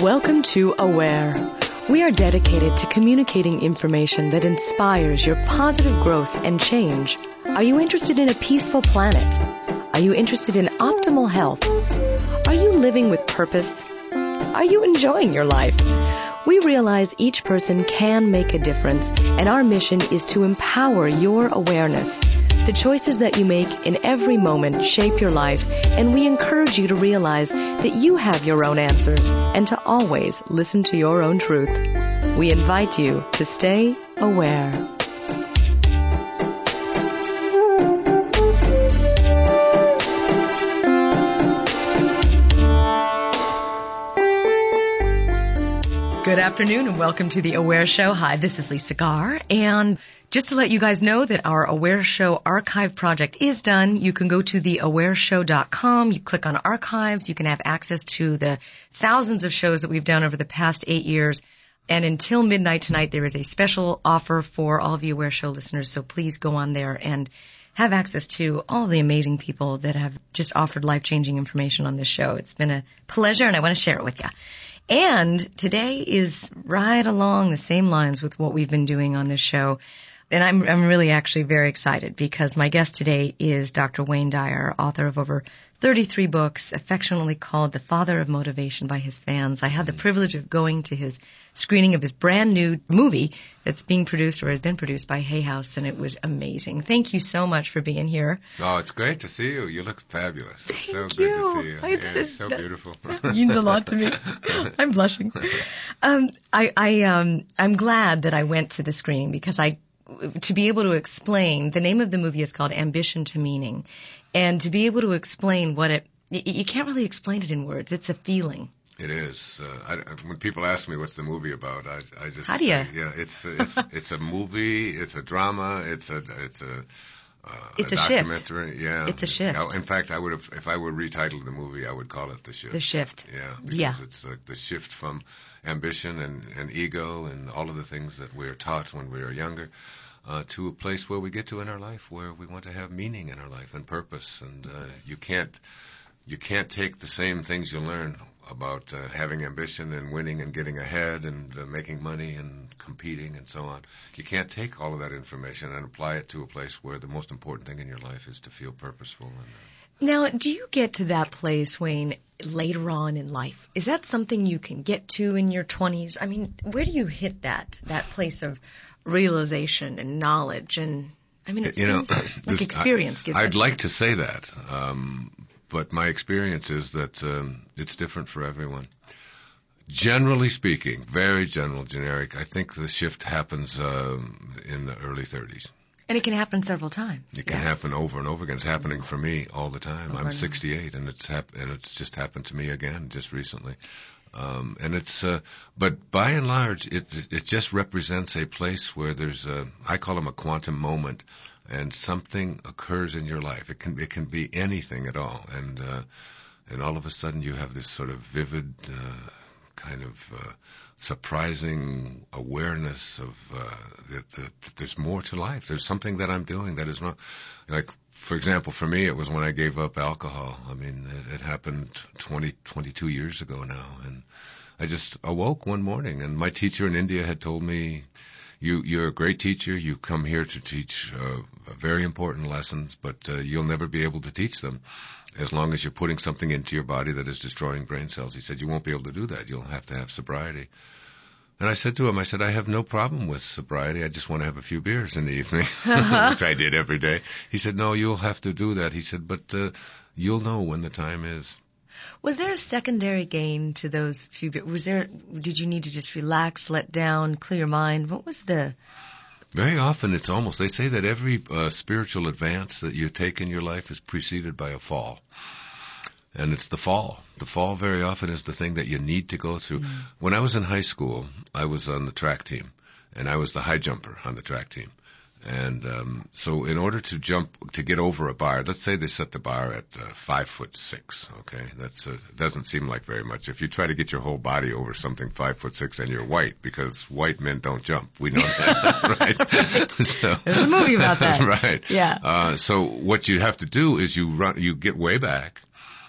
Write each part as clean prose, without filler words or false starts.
Welcome to Aware. We are dedicated to communicating information that inspires your positive growth and change. Are you interested in a peaceful planet? Are you interested in optimal health? Are you living with purpose? Are you enjoying your life? We realize each person can make a difference, and our mission is to empower your awareness. The choices that you make in every moment shape your life, and we encourage you to realize that you have your own answers and to always listen to your own truth. We invite you to stay aware. Good afternoon and welcome to the Aware Show. Hi, this is Lisa Garr, and just to let you guys know that our Aware Show archive project is done, you can go to theawareshow.com, you click on archives, you can have access to the thousands of shows that we've done over the past 8 years, and until midnight tonight there is a special offer for all of you Aware Show listeners, so please go on there and have access to all the amazing people that have just offered life-changing information on this show. It's been a pleasure and I want to share it with you. And today is right along the same lines with what we've been doing on this show. And I'm really actually very excited because my guest today is Dr. Wayne Dyer, author of over 33 books, affectionately called the Father of Motivation by his fans. I had the privilege of going to his screening of his brand new movie that's being produced or has been produced by Hay House, and it was amazing. Thank you so much for being here. Oh, it's great to see you. You look fabulous. It's so Thank good you. to see you. It's so beautiful. That means a lot to me. I'm blushing. I'm glad that I went to the screening because to be able to explain, the name of the movie is called Ambition to Meaning, and to be able to explain you can't really explain it in words. It's a feeling. It is. When people ask me what's the movie about, I just How do you? say, yeah, it's a movie, it's a drama, it's a documentary. Shift. Yeah, it's a shift. In fact, if I were retitled the movie, I would call it The Shift. The Shift. Yeah, because it's like the shift from ambition and ego and all of the things that we're taught when we are younger. To a place where we get to in our life where we want to have meaning in our life and purpose. And you can't take the same things you learn about having ambition and winning and getting ahead and making money and competing and so on. You can't take all of that information and apply it to a place where the most important thing in your life is to feel purposeful. Now, do you get to that place, Wayne, later on in life? Is that something you can get to in your 20s? I mean, where do you hit that place of realization and knowledge? And I mean, it seems like experience gives I'd like to say that, but my experience is that it's different for everyone. Generally speaking, very general, generic, I think the shift happens in the early 30s. And it can happen several times. It can happen over and over again. It's happening for me all the time. I'm 68, and it's just happened to me again just recently. But by and large, it just represents a place where there's I call them a quantum moment, and something occurs in your life. It can be anything at all, and all of a sudden you have this sort of vivid, kind of surprising awareness of that there's more to life. There's something that I'm doing that is not like. For example, for me, it was when I gave up alcohol. I mean, it happened 22 years ago now. And I just awoke one morning, and my teacher in India had told me, you're a great teacher. You come here to teach very important lessons, but you'll never be able to teach them as long as you're putting something into your body that is destroying brain cells. He said, you won't be able to do that. You'll have to have sobriety. And I said to him, I have no problem with sobriety. I just want to have a few beers in the evening, which I did every day. He said, no, you'll have to do that. He said, but you'll know when the time is. Was there a secondary gain to those few beers? Did you need to just relax, let down, clear your mind? What was the... Very often it's almost, they say that every spiritual advance that you take in your life is preceded by a fall. And it's the fall. The fall very often is the thing that you need to go through. Mm-hmm. When I was in high school, I was on the track team, and I was the high jumper on the track team. And so in order to jump, to get over a bar, let's say they set the bar at 5'6", okay? That's doesn't seem like very much. If you try to get your whole body over something 5'6", and you're white, because white men don't jump. We know that, right? So, there's a movie about that. Right. Yeah. So what you have to do is you get way back,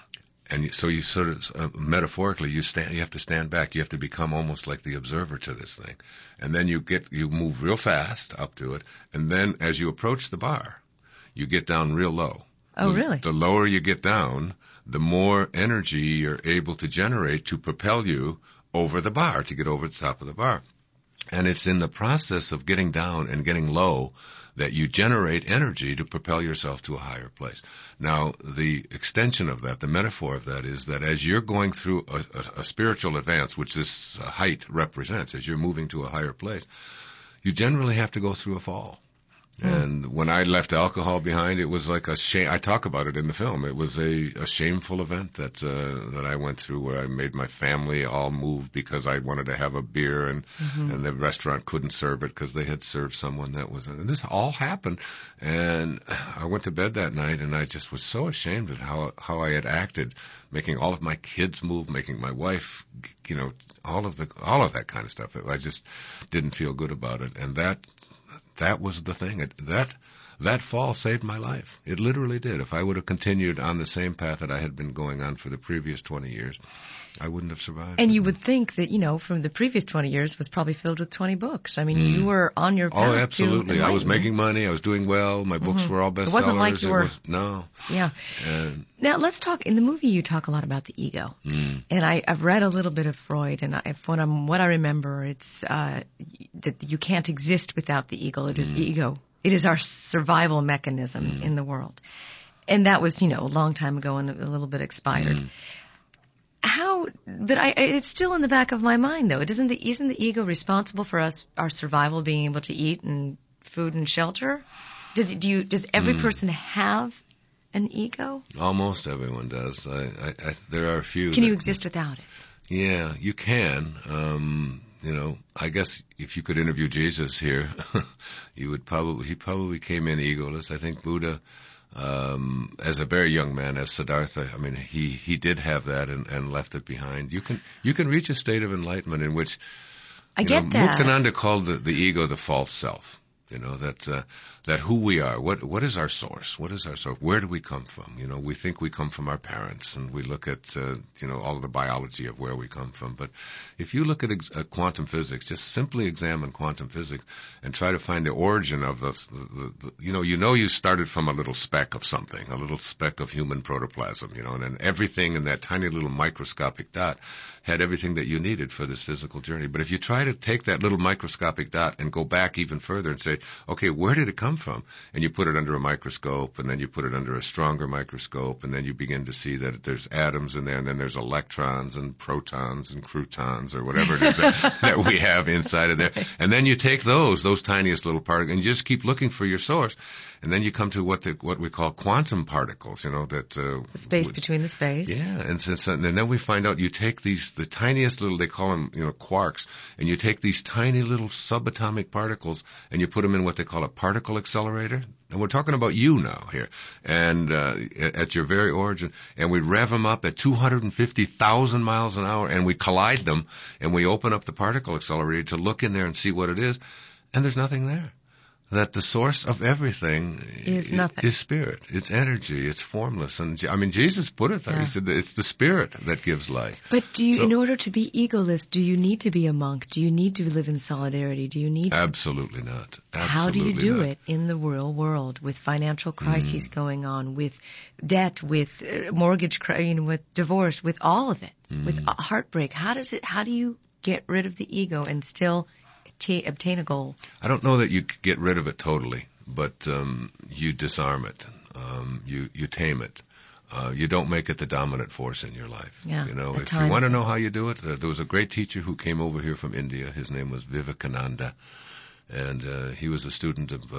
And so you sort of, metaphorically, you have to stand back. You have to become almost like the observer to this thing. And then you move real fast up to it. And then as you approach the bar, you get down real low. Oh, really? The lower you get down, the more energy you're able to generate to propel you over the bar, to get over the top of the bar. And it's in the process of getting down and getting low that you generate energy to propel yourself to a higher place. Now, the extension of that, the metaphor of that, is that as you're going through a spiritual advance, which this height represents, as you're moving to a higher place, you generally have to go through a fall. And when I left alcohol behind, it was like a shame. I talk about it in the film. It was a shameful event that I went through, where I made my family all move because I wanted to have a beer, and the restaurant couldn't serve it because they had served someone that was. And this all happened, and I went to bed that night, and I just was so ashamed of how I had acted, making all of my kids move, making my wife, all of that kind of stuff. I just didn't feel good about it, and that was the thing. That fall saved my life. It literally did. If I would have continued on the same path that I had been going on for the previous 20 years, I wouldn't have survived. And you would think that, from the previous 20 years was probably filled with 20 books. I mean, you were on your path. Oh, absolutely. I was making money. I was doing well. My books were all bestsellers. It wasn't like you were... No. Yeah. Now, let's talk. In the movie, you talk a lot about the ego. And I've read a little bit of Freud, and what I remember, it's that you can't exist without the ego. It is the ego. It is our survival mechanism in the world. And that was, a long time ago and a little bit expired. It's still in the back of my mind, though. Isn't the ego responsible for our survival, being able to eat and food and shelter? Does every person have an ego? Almost everyone does. There are a few. Can you exist without it? Yeah, you can. I guess if you could interview Jesus here, he probably came in egoless. I think Buddha, as a very young man, as Siddhartha, I mean, he did have that and left it behind. You can reach a state of enlightenment in which, I get that. Muktananda called the ego the false self. That who we are, what is our source? What is our source? Where do we come from? We think we come from our parents, and we look at, all of the biology of where we come from. But if you look at quantum physics, just simply examine quantum physics and try to find the origin of you started from a little speck of something, a little speck of human protoplasm, and then everything in that tiny little microscopic dot had everything that you needed for this physical journey. But if you try to take that little microscopic dot and go back even further and say, okay, where did it come from? And you put it under a microscope, and then you put it under a stronger microscope, and then you begin to see that there's atoms in there, and then there's electrons and protons and croutons, or whatever it is that we have inside of there. And then you take those tiniest little particles, and you just keep looking for your source. And then you come to what we call quantum particles, the space between the space. Yeah, and then we find out you take the tiniest little, they call them, quarks, and you take these tiny little subatomic particles and you put them in what they call a particle accelerator. And we're talking about you now here, and at your very origin, and we rev them up at 250,000 miles an hour, and we collide them, and we open up the particle accelerator to look in there and see what it is, and there's nothing there. That the source of everything is spirit. It's energy. It's formless. And Jesus put it there. Yeah. He said that it's the spirit that gives life. But in order to be egoless, do you need to be a monk? Do you need to live in solidarity? Do you need to? Absolutely not. Absolutely How do you do not. it in the real world with financial crises going on, with debt, with mortgage, with divorce, with all of it, with heartbreak? How do you get rid of the ego and still obtain a goal? I don't know that you get rid of it totally, but you disarm it. You tame it. You don't make it the dominant force in your life. Yeah, if you want to know how you do it, there was a great teacher who came over here from India. His name was Vivekananda, and he was a student of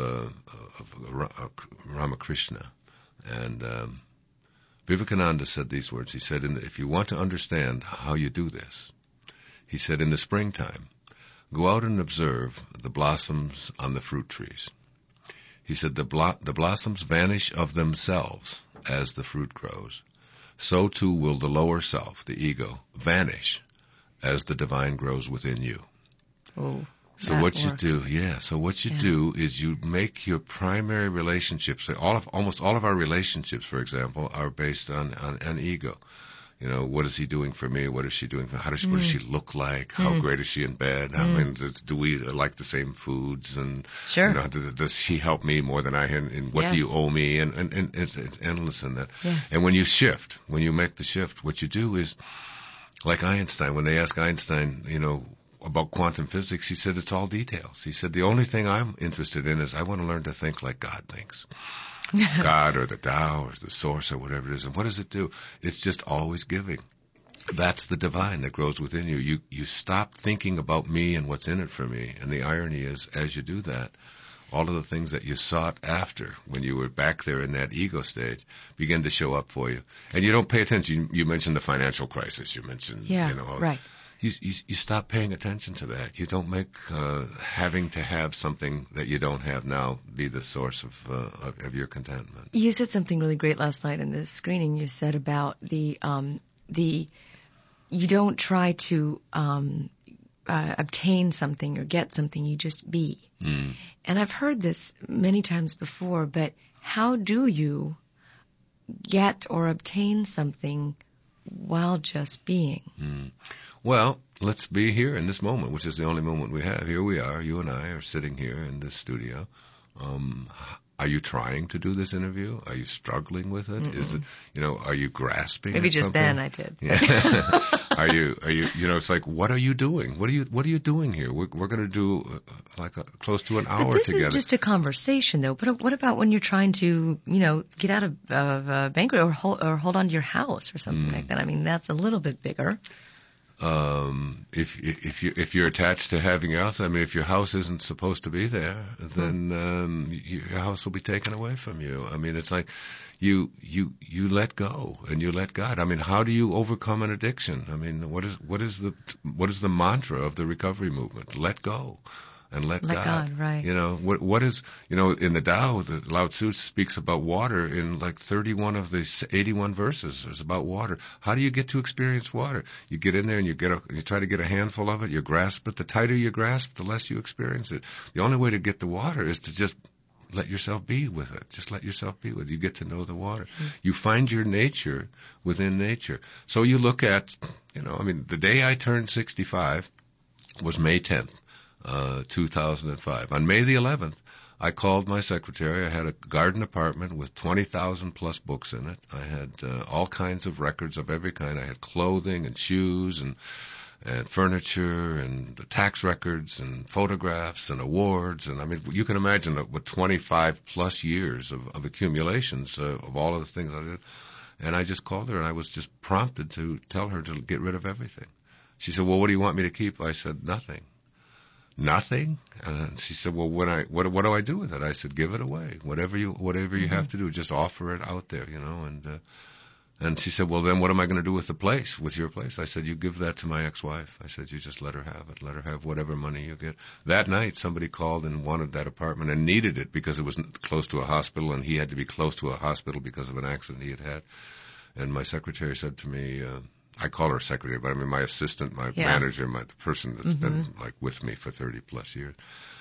Ramakrishna. And Vivekananda said these words. He said, if you want to understand how you do this, he said, in the springtime, go out and observe the blossoms on the fruit trees. He said the blossoms vanish of themselves as the fruit grows. So too will the lower self, the ego, vanish as the divine grows within you. Oh, so what you do is you make your primary relationships. Almost all of our relationships, for example, are based on ego. You know, what is he doing for me? What is she doing for me? What does she look like? How great is she in bed? I mean, do we like the same foods? And Sure. you know, does she help me more than I can? And what do you owe me? And it's endless in that. Yes. And when you make the shift, what you do is, like Einstein, when they ask Einstein, you know, about quantum physics, he said it's all details. He said the only thing I'm interested in is I want to learn to think like God thinks. God or the Tao or the source or whatever it is. And what does it do? It's just always giving. That's the divine that grows within you. You stop thinking about me and what's in it for me. And the irony is, as you do that, all of the things that you sought after when you were back there in that ego stage begin to show up for you. And you don't pay attention. You mentioned the financial crisis. You mentioned, right. You stop paying attention to that. You don't make having to have something that you don't have now be the source of your contentment. You said something really great last night in the screening. You said about the you don't try to obtain something or get something. You just be. Mm. And I've heard this many times before. But how do you get or obtain something while just being? Mm. Well, let's be here in this moment, which is the only moment we have. Here we are. You and I are sitting here in this studio. Are you trying to do this interview? Are you struggling with it? Is it, are you grasping? Maybe at just something? then I did. Yeah. Are you, it's like, what are you doing? What are you doing here? We're going to do close to an hour but this together. This is just a conversation, though. But what about when you're trying to, get out of a banquet or hold on to your house or something like that? I mean, that's a little bit bigger. If you're attached to having your house, I mean, if your house isn't supposed to be there, then your house will be taken away from you. I mean, it's like you let go and you let God. I mean, how do you overcome an addiction? I mean, what is the mantra of the recovery movement? Let go. And let God, right. What is, in the Tao, the Lao Tzu speaks about water in like 31 of the 81 verses. It's about water. How do you get to experience water? You get in there and you try to get a handful of it, you grasp it. The tighter you grasp, the less you experience it. The only way to get the water is to just let yourself be with it. Just let yourself be with it. You get to know the water. Mm-hmm. You find your nature within nature. So you look at, the day I turned 65 was May 10th. 2005. On May the 11th, I called my secretary. I had a garden apartment with 20,000 plus books in it. I had all kinds of records of every kind. I had clothing and shoes and furniture and tax records and photographs and awards. And I mean, you can imagine with 25 plus years of accumulations of all of the things I did. And I just called her and I was just prompted to tell her to get rid of everything. She said, well, what do you want me to keep? I said, nothing. Nothing? And she said, well, what do I do with it? I said, give it away. Whatever you have to do, just offer it out there, And she said, well, then what am I going to do with your place? I said, you give that to my ex-wife. I said, you just let her have it. Let her have whatever money you get. That night, somebody called and wanted that apartment and needed it because it was close to a hospital, and he had to be close to a hospital because of an accident he had. And my secretary said to me, I call her secretary, but I mean my assistant, my manager, the person that's been with me for 30 plus years.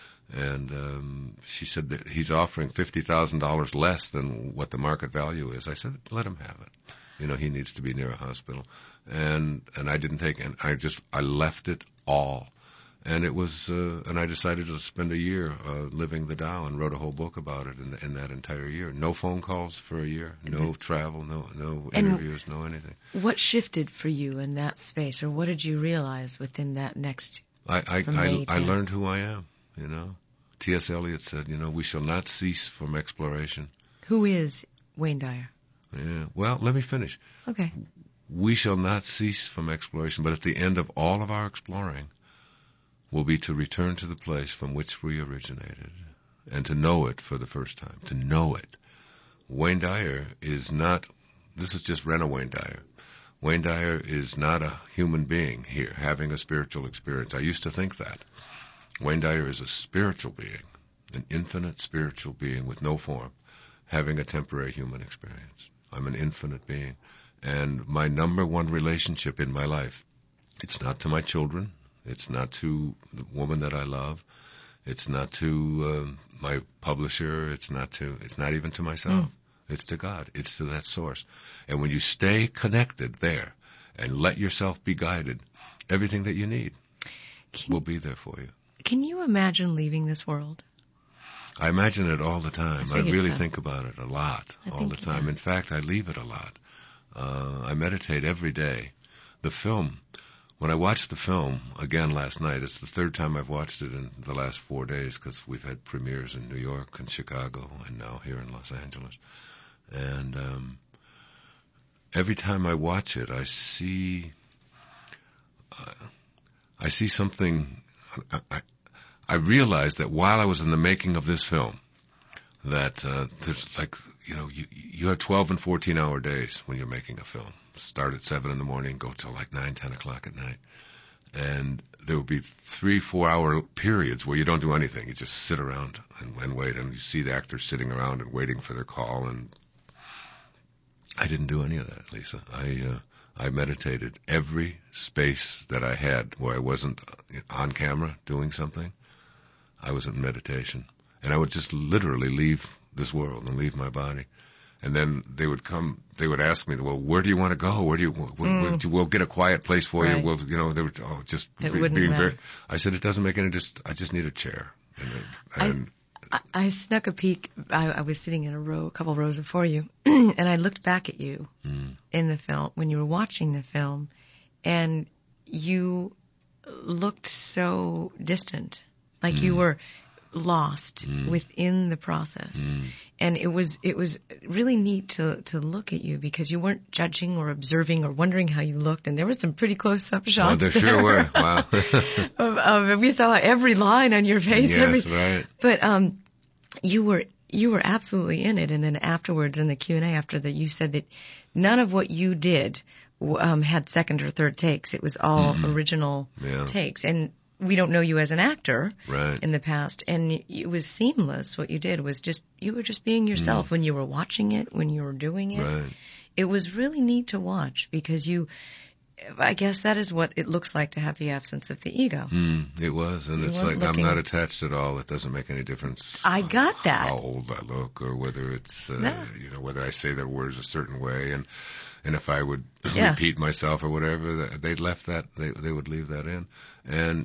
And she said that he's offering $50,000 less than what the market value is. I said, let him have it. He needs to be near a hospital. And I didn't take it. I left it all. And it was, and I decided to spend a year living the Tao and wrote a whole book about it in that entire year. No phone calls for a year, no travel, no interviews, no anything. What shifted for you in that space, or what did you realize within that next? I learned who I am. T.S. Eliot said, we shall not cease from exploration. Who is Wayne Dyer? Yeah. Well, let me finish. Okay. We shall not cease from exploration, but at the end of all of our exploring, will be to return to the place from which we originated and to know it for the first time, to know it. Wayne Dyer is not, this is just Rena Wayne Dyer. Wayne Dyer is not a human being here having a spiritual experience. I used to think that. Wayne Dyer is a spiritual being, an infinite spiritual being with no form, having a temporary human experience. I'm an infinite being. And my number one relationship in my life, it's not to my children. It's not to the woman that I love. It's not to my publisher. It's not even to myself. It's to God. It's to that source. And when you stay connected there, and let yourself be guided. Everything that you need will be there for you. Can you imagine leaving this world? I imagine it all the time. I really think about it a lot, all the time. Yeah. In fact, I leave it a lot. I meditate every day. The film, when I watched the film again last night, it's the third time I've watched it in the last 4 days because we've had premieres in New York and Chicago and now here in Los Angeles. And every time I watch it, I see something. I realized that while I was in the making of this film, that there's like, you have 12 and 14-hour days when you're making a film. Start at 7 in the morning, go till like 9, 10 o'clock at night. And there will be 3-4 hour periods where you don't do anything. You just sit around and wait, and you see the actors sitting around and waiting for their call. And I didn't do any of that, Lisa. I meditated every space that I had where I wasn't on camera doing something. I was in meditation. And I would just literally leave this world and leave my body. And then they would ask me, well, where do you want to go? We'll get a quiet place for you. We'll, they were just being very, I said, it doesn't make any, I just need a chair. I snuck a peek. I was sitting in a couple rows before you, and I looked back at you in the film when you were watching the film, and you looked so distant, like you were lost within the process. And it was really neat to look at you because you weren't judging or observing or wondering how you looked, and there were some pretty close-up shots. Oh, there sure were. Wow. We saw every line on your face. Yes, right. But you were absolutely in it. And then afterwards in the Q&A after that, you said that none of what you did had second or third takes. It was all original takes. And we don't know you as an actor in the past, and it was seamless. What you did was you were just being yourself when you were watching it, when you were doing it. Right. It was really neat to watch because I guess that is what it looks like to have the absence of the ego. It was, and it's like I'm not attached at all. It doesn't make any difference. I got that. How old I look, or whether it's whether I say that words a certain way, and if I would repeat myself or whatever, they left that. They would leave that in, and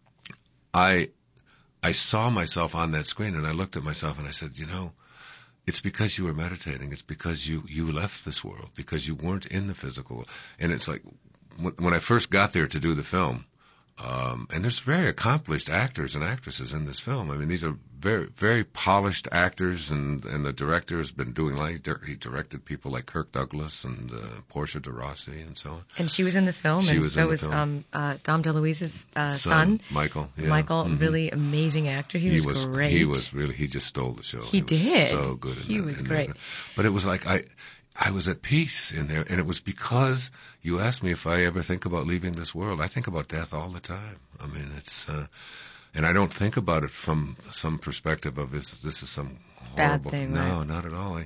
I saw myself on that screen, and I looked at myself, and I said, it's because you were meditating. It's because you left this world, because you weren't in the physical. And it's like when I first got there to do the film, and there's very accomplished actors and actresses in this film. I mean, these are very, very polished actors, and the director has been doing he directed people like Kirk Douglas and Portia de Rossi and so on. And she was in the film, so was Dom DeLuise's son. Michael. Yeah. Michael, really amazing actor. He was great. He just stole the show. He did. So good. He was great. But it was like I was at peace in there, and it was because you asked me if I ever think about leaving this world. I think about death all the time. I mean, it's, and I don't think about it from some perspective of this is some horrible bad thing. No, not at all.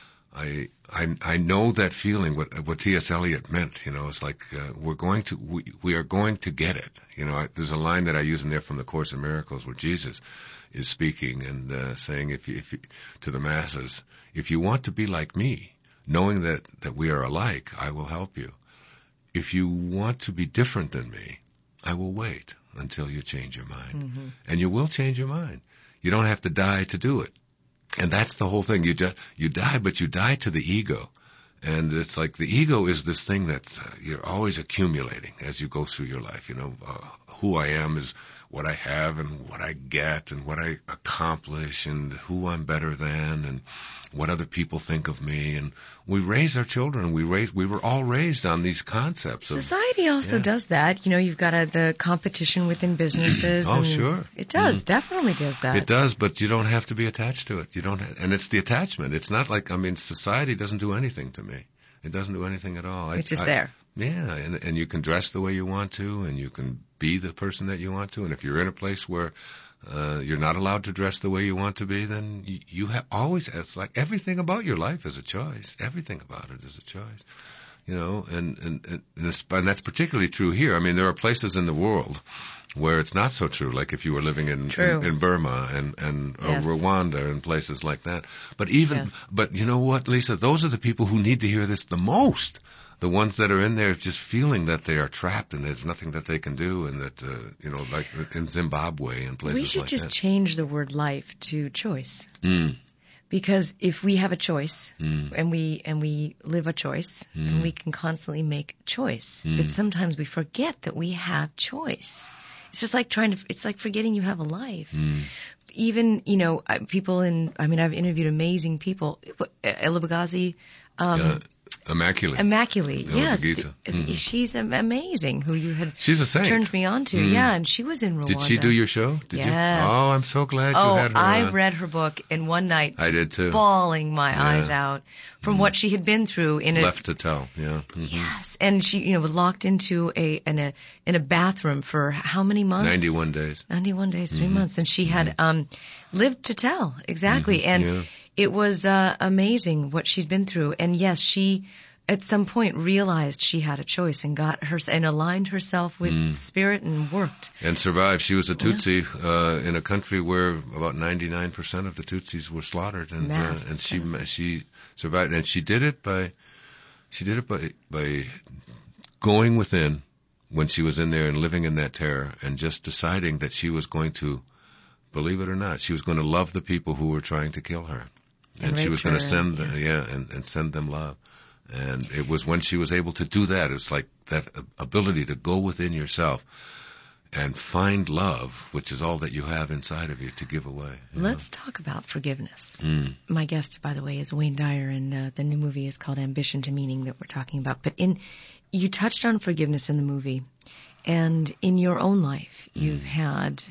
I know that feeling. What T.S. Eliot meant. It's like we are going to get it. There's a line that I use in there from the Course in Miracles where Jesus is speaking and saying, if you to the masses, if you want to be like me, knowing that we are alike, I will help you. If you want to be different than me, I will wait until you change your mind. And you will change your mind. You don't have to die to do it. And that's the whole thing. You die, but you die to the ego. And it's like the ego is this thing that you're always accumulating as you go through your life. Who I am is what I have and what I get and what I accomplish and who I'm better than and what other people think of me. And we raise our children. We were all raised on these concepts. Society also does that. You've got the competition within businesses. Oh, sure. It does. Definitely does that. It does, but you don't have to be attached to it. And it's the attachment. It's not like, society doesn't do anything to me. It doesn't do anything at all. It's just there. Yeah, and you can dress the way you want to, and you can be the person that you want to. And if you're in a place where you're not allowed to dress the way you want to be, then you have always, it's like everything about your life is a choice. Everything about it is a choice. And that's particularly true here. I mean, there are places in the world where it's not so true, like if you were living in Burma and Yes. Rwanda and places like that. But even, Yes. but you know what, Lisa? Those are the people who need to hear this the most. The ones that are in there just feeling that they are trapped and there's nothing that they can do, and that, like in Zimbabwe and places like that. We should just change the word life to choice. Mm. Because if we have a choice and we live a choice, and we can constantly make choice, but sometimes we forget that we have choice. It's just like it's like forgetting you have a life. Even, people I've interviewed amazing people. Ella Bagazi, Immaculate. Yes. Mm-hmm. She's amazing, who you had She's a saint. turned me on to. Yeah, and she was in Rwanda. Did she do your show? Did Yes. you? Oh, I'm so glad you had her I on. read her book in one night. I did too. Bawling my eyes out from what she had been through in Left to tell, yeah. Mm-hmm. Yes, and she was locked into in a bathroom for how many months? 91 days. 91 days, 3 months, and she had lived to tell exactly, and it was amazing what she'd been through. And yes, she at some point realized she had a choice and and aligned herself with spirit and worked. And survived. She was a Tutsi in a country where about 99% of the Tutsis were slaughtered, and she survived. And she did it by going within when she was in there and living in that terror, and just deciding that she was going to, believe it or not, she was going to love the people who were trying to kill her, and she was going to send and send them love. And it was when she was able to do that, it was like that ability to go within yourself and find love, which is all that you have inside of you to give away. Let's talk about forgiveness. My guest, by the way, is Wayne Dyer, and the new movie is called Ambition to Meaning that we're talking about. But you touched on forgiveness in the movie, and in your own life, you've had,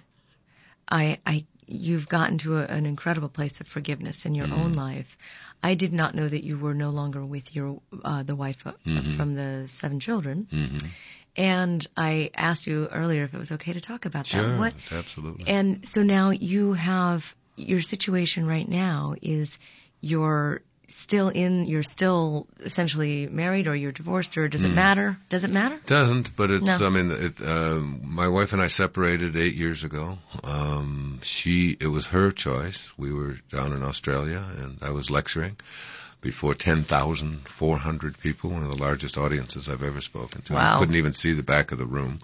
you've gotten to an incredible place of forgiveness in your own life. I did not know that you were no longer with your the wife from the 7 children. And I asked you earlier if it was okay to talk about that. Sure, absolutely. And so now you have, your situation right now is you're still essentially married, or you're divorced, or does it matter? Does it matter? Doesn't, but it's, No. My wife and I separated 8 years ago. It was her choice. We were down in Australia, and I was lecturing before 10,400 people, one of the largest audiences I've ever spoken to. Wow. I couldn't even see the back of the room.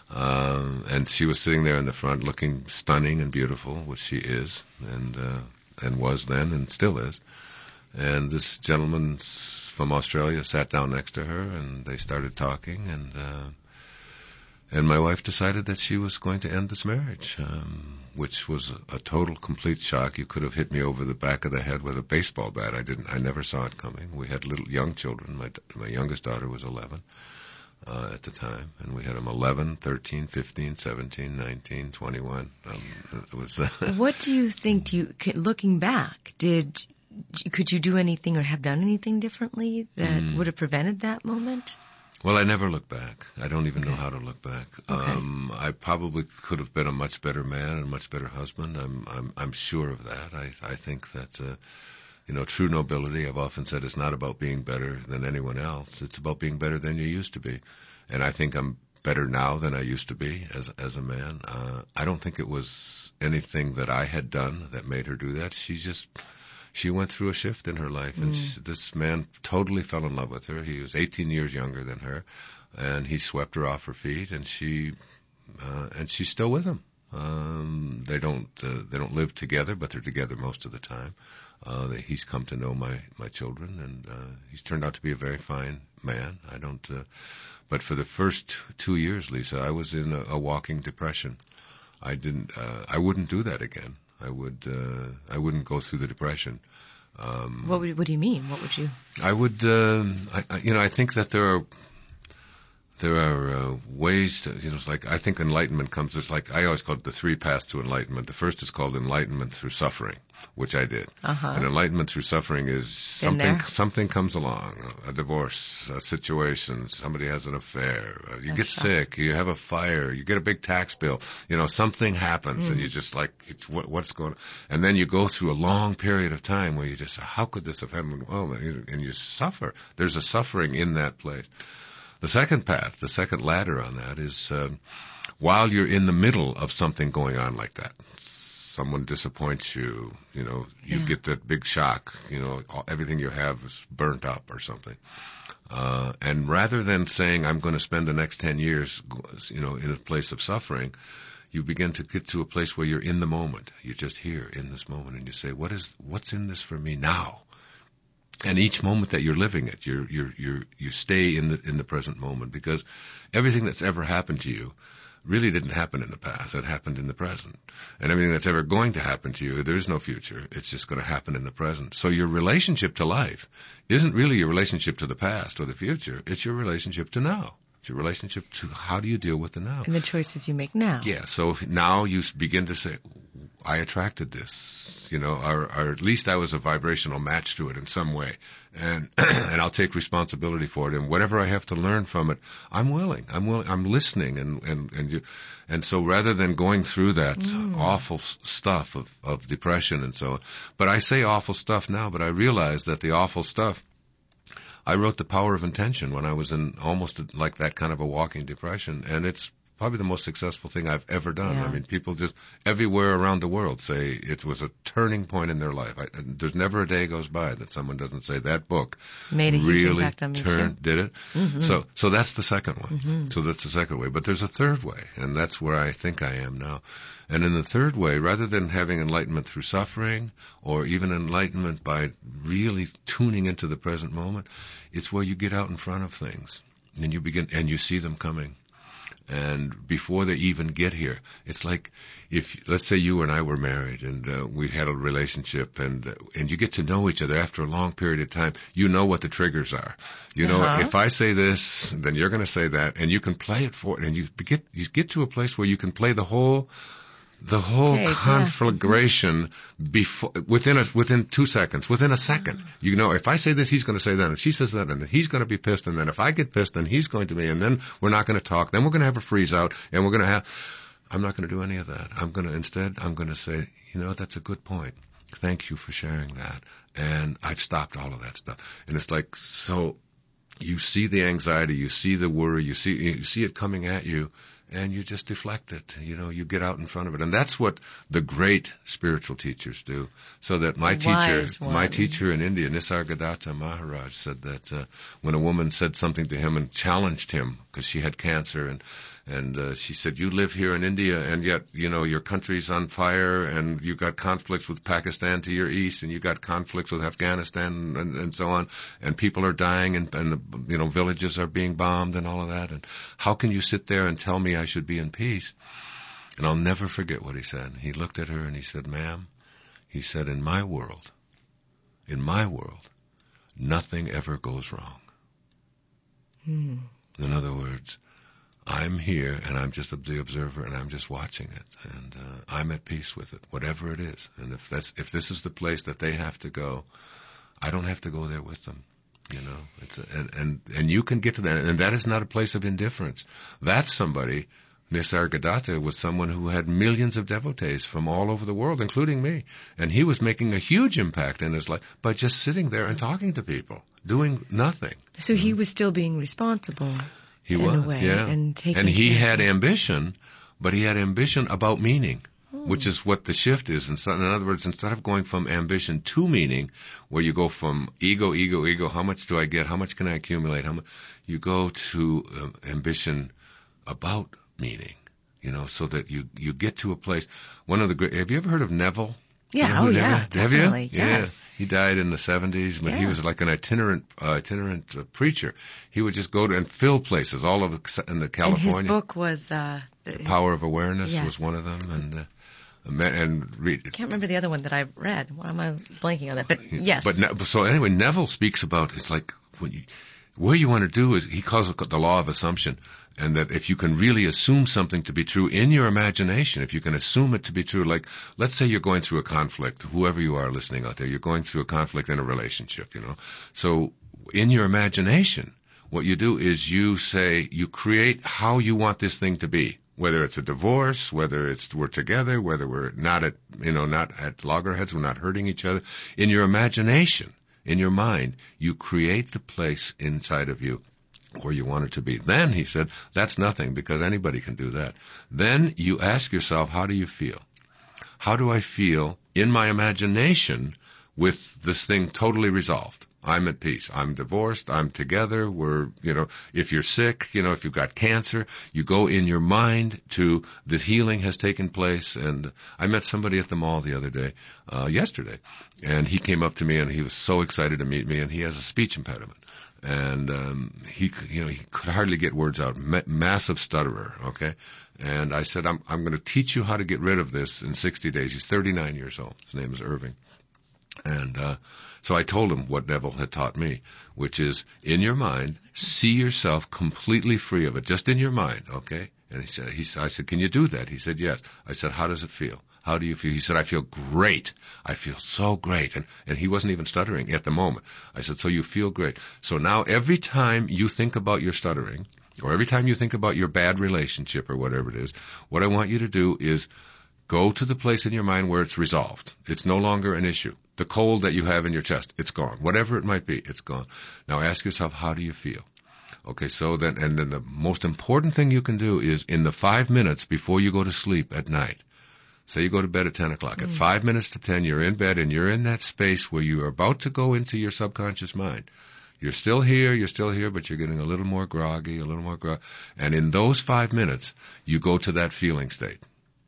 And she was sitting there in the front looking stunning and beautiful, which she is, and was then and still is. And this gentleman from Australia sat down next to her, and they started talking, and my wife decided that she was going to end this marriage, which was a total, complete shock. You could have hit me over the back of the head with a baseball bat. I never saw it coming. We had little young children. My youngest daughter was 11 at the time, and we had them 11, 13, 15, 17, 19, 21. It was. What do you think? Looking back, could you do anything or have done anything differently that would have prevented that moment? Well, I never look back. I don't even know how to look back. Okay. I probably could have been a much better man and a much better husband. I'm sure of that. I think that true nobility, I've often said, is not about being better than anyone else. It's about being better than you used to be. And I think I'm better now than I used to be as a man. I don't think it was anything that I had done that made her do that. She went through a shift in her life, and this man totally fell in love with her. He was 18 years younger than her, and he swept her off her feet, and she's still with him. They don't live together, but they're together most of the time. He's come to know my children, and he's turned out to be a very fine man. But for the first 2 years, Lisa, I was in a walking depression. I wouldn't do that again. I wouldn't go through the depression. What do you mean? What would you? I would, I think that there are ways to, it's like, I think enlightenment comes, it's like, I always call it the 3 paths to enlightenment. The first is called enlightenment through suffering, which I did. And enlightenment through suffering is something comes along, a divorce, a situation, somebody has an affair, you get sick, you have a fire, you get a big tax bill, something happens, and you just like, what's going on? And then you go through a long period of time where you just, how could this have happened? Oh, and you suffer. There's a suffering in that place. The second path, the second ladder on that is while you're in the middle of something going on like that. Someone disappoints you, you get that big shock, everything you have is burnt up or something. And rather than saying, I'm going to spend the next 10 years, in a place of suffering, you begin to get to a place where you're in the moment. You're just here in this moment, and you say, what's in this for me now? And each moment that you're living it, you stay in the present moment, because everything that's ever happened to you really didn't happen in the past. It happened in the present. And everything that's ever going to happen to you, there is no future. It's just going to happen in the present. So your relationship to life isn't really your relationship to the past or the future. It's your relationship to now. It's your relationship to how do you deal with the now. And the choices you make now. Yeah, so now you begin to say, I attracted this, or at least I was a vibrational match to it in some way. And and I'll take responsibility for it. And whatever I have to learn from it, I'm willing. I'm listening. And so rather than going through that awful stuff of depression and so on, but I say awful stuff now, but I realize that the awful stuff, I wrote The Power of Intention when I was in almost like that kind of a walking depression, and it's probably the most successful thing I've ever done. Yeah. I mean, people just everywhere around the world say it was a turning point in their life. There's never a day goes by that someone doesn't say that book made a huge really impact on me too. Did it? Mm-hmm. So that's the second one. Mm-hmm. So that's the second way. But there's a third way, and that's where I think I am now. And in the third way, rather than having enlightenment through suffering or even enlightenment by really tuning into the present moment, it's where you get out in front of things and you begin and you see them coming. And before they even get here, it's like if, let's say you and I were married and we had a relationship and you get to know each other after a long period of time, you know what the triggers are. You know, if I say this, then you're going to say that, and you can play it for it, and you get to a place where you can play the whole conflagration before within 2 seconds, within a second. You know, if I say this, he's going to say that, and she says that, and he's going to be pissed, and then if I get pissed, then he's going to be, and then we're not going to talk. Then we're going to have a freeze out, and we're going to have. I'm not going to do any of that. I'm going to say, that's a good point. Thank you for sharing that, and I've stopped all of that stuff. And it's like, so you see the anxiety, you see the worry, you see it coming at you. And you just deflect it, you get out in front of it. And that's what the great spiritual teachers do. So that my teacher in India, Nisargadatta Maharaj, said that when a woman said something to him and challenged him because she had cancer, and she said, you live here in India, and yet, your country's on fire, and you got conflicts with Pakistan to your east, and you got conflicts with Afghanistan, and so on, and people are dying, and villages are being bombed, and all of that, and how can you sit there and tell me I should be in peace? And I'll never forget what he said. He looked at her and he said, ma'am, he said, in my world, nothing ever goes wrong. In other words, I'm here, and I'm just the observer, and I'm just watching it, and I'm at peace with it, whatever it is. And if this is the place that they have to go, I don't have to go there with them. And you can get to that, and that is not a place of indifference. That's somebody. Nisargadatta was someone who had millions of devotees from all over the world, including me, and he was making a huge impact in his life by just sitting there and talking to people, doing nothing. So he was still being responsible. He was, yeah. And he had ambition, but he had ambition about meaning, which is what the shift is. In other words, instead of going from ambition to meaning, where you go from ego, how much do I get, how much can I accumulate, you go to ambition about meaning, so that you get to a place. Have you ever heard of Neville? Yeah, definitely. Have you? Yes. Yeah. He died in the 70s, but he was like an itinerant preacher. He would just go to and fill places all over in the California. And his book was Power of Awareness was one of them, and read. I can't remember the other one that I read. Why am I blanking on that? But yes. But so anyway, Neville speaks about it's like what you want to do is he calls it the law of assumption. And that if you can really assume something to be true in your imagination, if you can assume it to be true, like, let's say you're going through a conflict, whoever you are listening out there, you're going through a conflict in a relationship, So in your imagination, what you do is you create how you want this thing to be. Whether it's a divorce, whether it's we're together, whether we're not at loggerheads, we're not hurting each other. In your imagination, in your mind, you create the place inside of you. where you want it to be. Then, he said, that's nothing, because anybody can do that. Then you ask yourself, how do you feel? How do I feel in my imagination with this thing totally resolved? I'm at peace. I'm divorced. I'm together. We're, if you're sick, if you've got cancer, you go in your mind to the healing has taken place. And I met somebody at the mall the other day, yesterday, and he came up to me and he was so excited to meet me, and he has a speech impediment. And he could hardly get words out. Massive stutterer, okay? And I said, I'm going to teach you how to get rid of this in 60 days. He's 39 years old. His name is Irving. And so I told him what Neville had taught me, which is, in your mind, see yourself completely free of it, just in your mind, okay? And I said, can you do that? He said, yes. I said, how does it feel? How do you feel? He said, I feel great. I feel so great. And he wasn't even stuttering at the moment. I said, so you feel great. So now every time you think about your stuttering, or every time you think about your bad relationship or whatever it is, what I want you to do is go to the place in your mind where it's resolved. It's no longer an issue. The cold that you have in your chest, it's gone. Whatever it might be, it's gone. Now ask yourself, how do you feel? Okay, so then the most important thing you can do is, in the 5 minutes before you go to sleep at night, say you go to bed at 10 o'clock. At 5 minutes to 10, you're in bed, and you're in that space where you are about to go into your subconscious mind. You're still here, but you're getting a little more groggy, and in those 5 minutes, you go to that feeling state.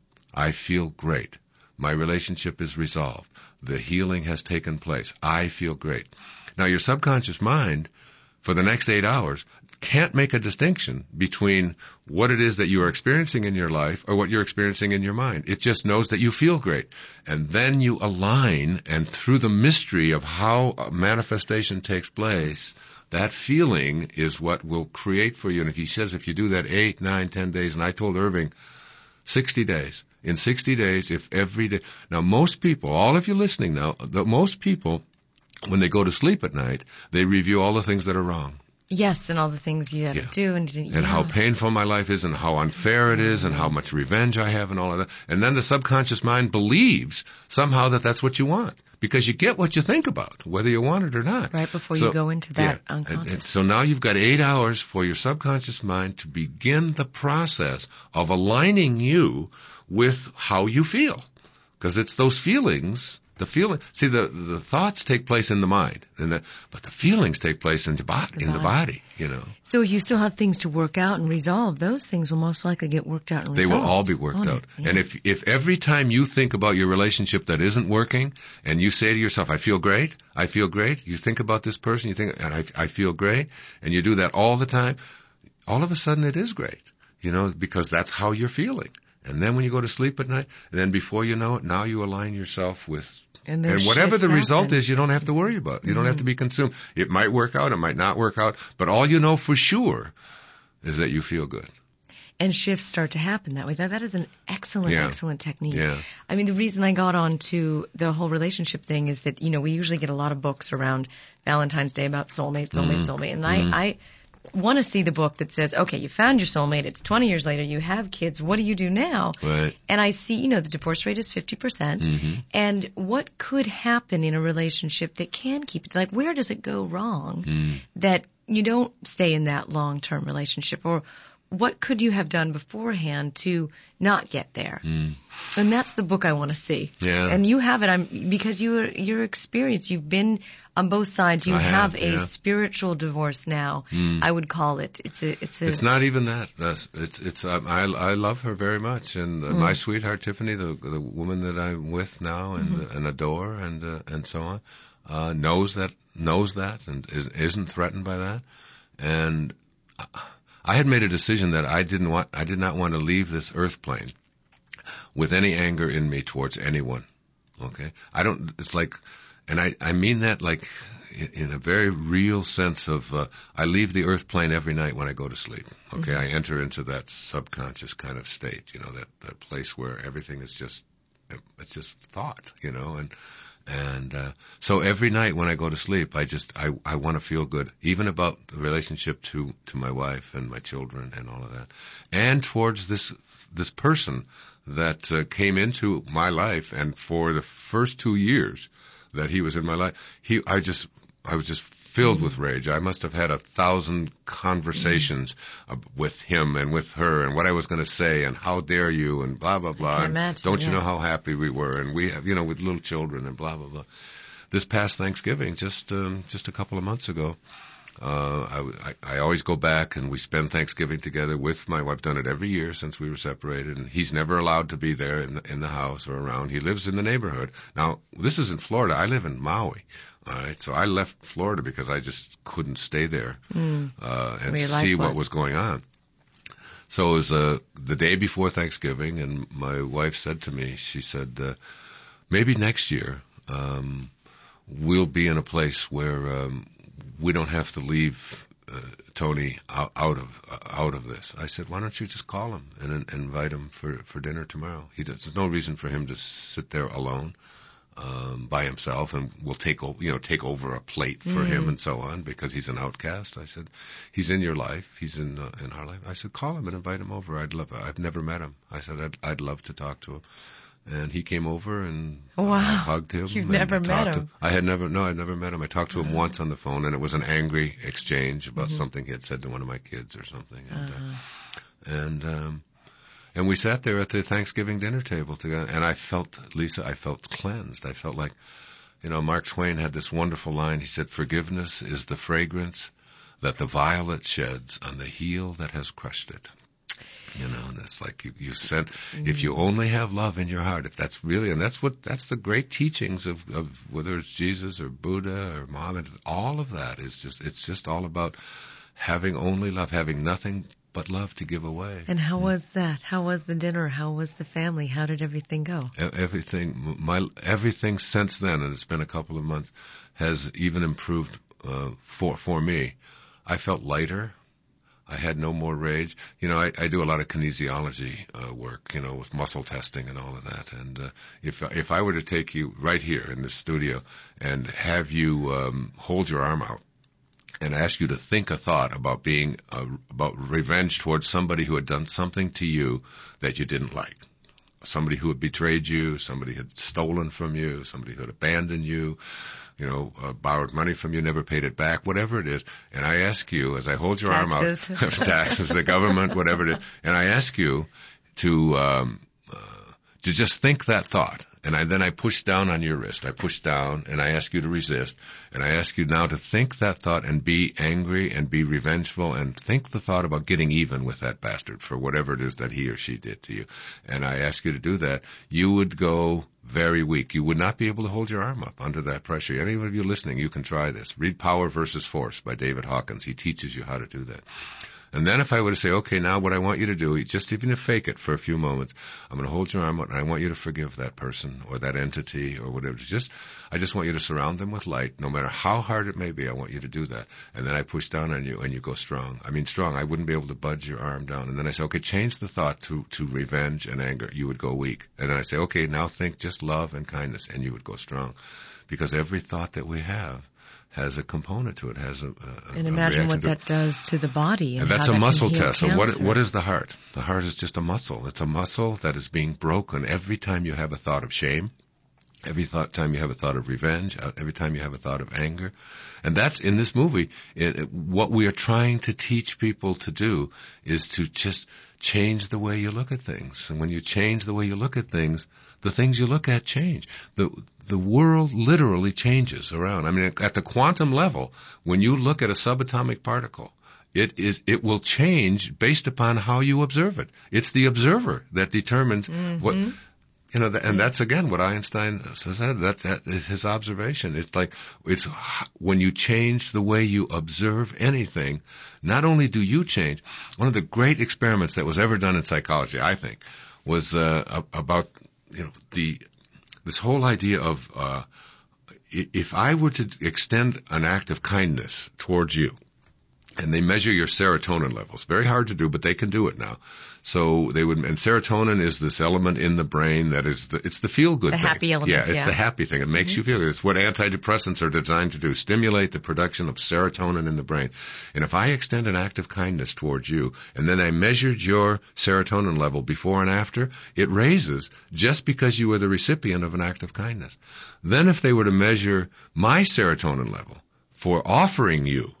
I feel great. My relationship is resolved. The healing has taken place. I feel great. Now, your subconscious mind, for the next 8 hours, can't make a distinction between what it is that you are experiencing in your life or what you're experiencing in your mind. It just knows that you feel great. And then you align, and through the mystery of how manifestation takes place, that feeling is what will create for you. And he says if you do that 8, 9, 10 days, and I told Irving, 60 days. In 60 days, if every day. Now, most people, all of you listening now, most people, when they go to sleep at night, they review all the things that are wrong. Yes, and all the things you have to do. And how painful my life is, and how unfair it is, and how much revenge I have, and all of that. And then the subconscious mind believes somehow that that's what you want, because you get what you think about, whether you want it or not. Right before you go into that unconscious. And so now you've got 8 hours for your subconscious mind to begin the process of aligning you with how you feel. Because it's those feelings. See, the thoughts take place in the mind, but the feelings take place in the body. So you still have things to work out and resolve. Those things will most likely get worked out and resolved. They will all be worked out. Yeah. And if every time you think about your relationship that isn't working, and you say to yourself, I feel great, you think about this person, you think, and I feel great, and you do that all the time, all of a sudden it is great, because that's how you're feeling. And then when you go to sleep at night, and then before you know it, now you align yourself with, and whatever the result is, you don't have to worry about. You don't have to be consumed. It might work out, it might not work out, but all you know for sure is that you feel good. And shifts start to happen that way. That is an excellent technique. Yeah. I mean, the reason I got on to the whole relationship thing is that, we usually get a lot of books around Valentine's Day about soulmate. And I want to see the book that says, okay, you found your soulmate, it's 20 years later, you have kids, what do you do now? Right. And I see, the divorce rate is 50%, and what could happen in a relationship that can keep it, like where does it go wrong that you don't stay in that long-term relationship, or what could you have done beforehand to not get there? And that's the book I want to see. Yeah. And you have it because you're experienced. You've been on both sides. You have a spiritual divorce now. I would call it. It's not even that. I love her very much, and my sweetheart Tiffany, the woman that I'm with now and adore and so on, knows that and isn't threatened by that. And I had made a decision that I did not want to leave this earth plane with any anger in me towards anyone. Okay? It's like, and I mean that like in a very real sense of, I leave the earth plane every night when I go to sleep. Okay? I enter into that subconscious kind of state, that place where everything is just thought, and so every night when I go to sleep, I want to feel good, even about the relationship to my wife and my children and all of that, and towards this person that came into my life, and for the first 2 years that he was in my life, I was just filled with rage. I must have had 1,000 conversations with him and with her and what I was going to say and how dare you and blah, blah, blah. Don't you know how happy we were? And we have, with little children and blah, blah, blah. This past Thanksgiving, just a couple of months ago, I always go back and we spend Thanksgiving together with my wife. I've done it every year since we were separated, and he's never allowed to be there in the house or around. He lives in the neighborhood. Now, this is in Florida. I live in Maui. All right, so I left Florida because I just couldn't stay there and see what was going on. So it was the day before Thanksgiving, and my wife said to me, she said, maybe next year we'll be in a place where we don't have to leave Tony out of this. I said, why don't you just call him and invite him for dinner tomorrow? There's no reason for him to sit there alone by himself, and we'll take over a plate for him and so on because he's an outcast. I said, he's in your life. He's in our life. I said, call him and invite him over. I've never met him. I said, I'd love to talk to him. And he came over and I hugged him. You've never met him? I'd never met him. I talked to him once on the phone, and it was an angry exchange about something he had said to one of my kids or something. And we sat there at the Thanksgiving dinner table together, and I felt cleansed. I felt like, Mark Twain had this wonderful line. He said, forgiveness is the fragrance that the violet sheds on the heel that has crushed it. And it's like you said, if you only have love in your heart, if that's really, and that's the great teachings of whether it's Jesus or Buddha or Muhammad, all of that it's just all about having only love, having nothing but love to give away. And how was that? How was the dinner? How was the family? How did everything go? Everything since then, and it's been a couple of months, has even improved for me. I felt lighter. I had no more rage. I do a lot of kinesiology work, with muscle testing and all of that. And if I were to take you right here in this studio and have you hold your arm out and ask you to think a thought about being about revenge towards somebody who had done something to you that you didn't like, somebody who had betrayed you, somebody who had stolen from you, somebody who had abandoned you, borrowed money from you, never paid it back, whatever it is. And I ask you, as I hold your arm out, taxes, the government, whatever it is, and I ask you to just think that thought. And then I push down on your wrist. I push down, and I ask you to resist. And I ask you now to think that thought and be angry and be revengeful and think the thought about getting even with that bastard for whatever it is that he or she did to you. And I ask you to do that. You would go very weak. You would not be able to hold your arm up under that pressure. Any of you listening, you can try this. Read Power versus Force by David Hawkins. He teaches you how to do that. And then if I were to say, okay, now what I want you to do, just even to fake it for a few moments, I'm going to hold your arm out and I want you to forgive that person or that entity or whatever. I just want you to surround them with light, no matter how hard it may be. I want you to do that. And then I push down on you and you go strong. I mean, strong. I wouldn't be able to budge your arm down. And then I say, okay, change the thought to revenge and anger. You would go weak. And then I say, okay, now think just love and kindness, and you would go strong. Because every thought that we have has a component to it, has a and imagine what that does to the body. And that's a muscle test. So what is the heart? The heart is just a muscle. It's a muscle that is being broken every time you have a thought of shame, every time you have a thought of revenge, every time you have a thought of anger. And that's in this movie. What we are trying to teach people to do is to just change the way you look at things. And when you change the way you look at things, the things you look at change. The world literally changes around. I mean, at the quantum level, when you look at a subatomic particle, it will change based upon how you observe it. It's the observer that determines what, and that's again what Einstein said. That is his observation. It's when you change the way you observe anything, not only do you change. One of the great experiments that was ever done in psychology, I think, was about this whole idea of if I were to extend an act of kindness towards you, and they measure your serotonin levels. Very hard to do, but they can do it now. So they would, and serotonin is this element in the brain that is it's the feel-good thing. The happy element, yeah. It's the happy thing. It makes you feel good. It's what antidepressants are designed to do, stimulate the production of serotonin in the brain. And if I extend an act of kindness towards you, and then I measured your serotonin level before and after, it raises just because you were the recipient of an act of kindness. Then if they were to measure my serotonin level, for offering you